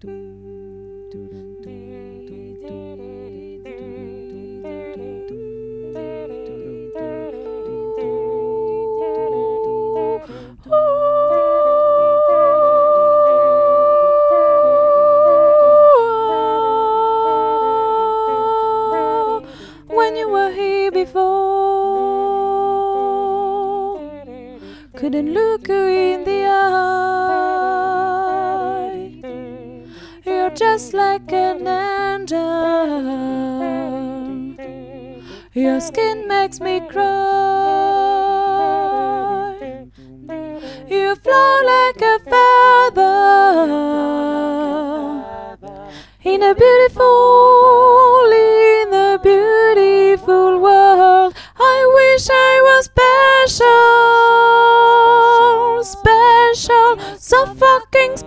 When you were here before, couldn't look you in the eye. You're just like an angel. Your skin makes me cry. You fly like a feather in a beautiful world. I wish I was special, so fucking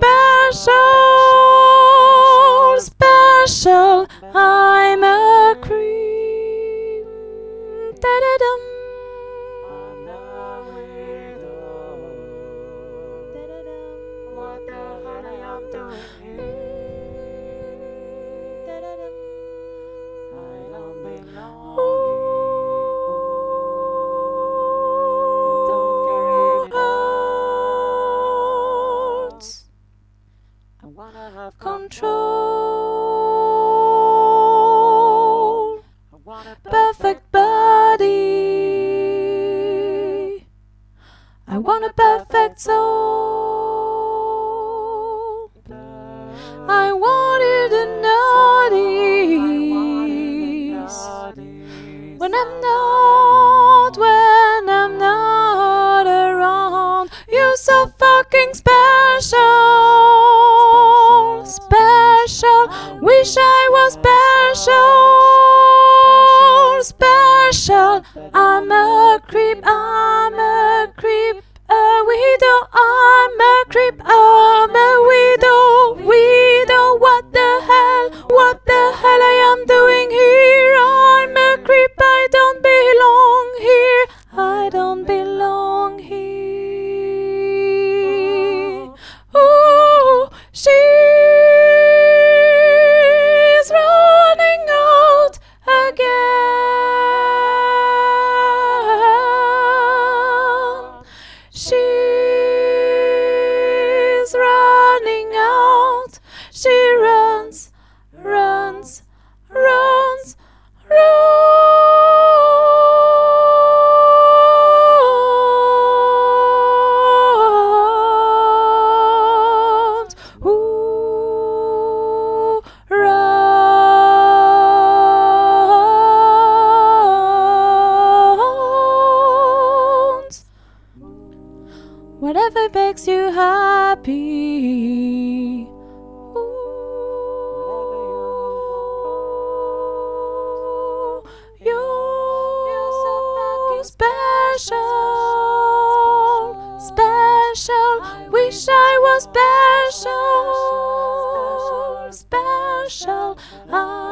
special. I'm a creep. Da-da-dum. What the hell I am doing here? I don't belong here. I wanna have control. I want a perfect body. I want a perfect soul. I want you to notice when I'm not around. You're so fucking special. Wish I was special. I'm a creep, a widow. I'm a creep, I'm a widow. What the hell I am doing here? I'm a creep, I don't belong here. I don't belong here. Oh, she's running out again. She's running out. She runs. Ooh, runs. Whatever makes you happy. You're so special. Wish I was special.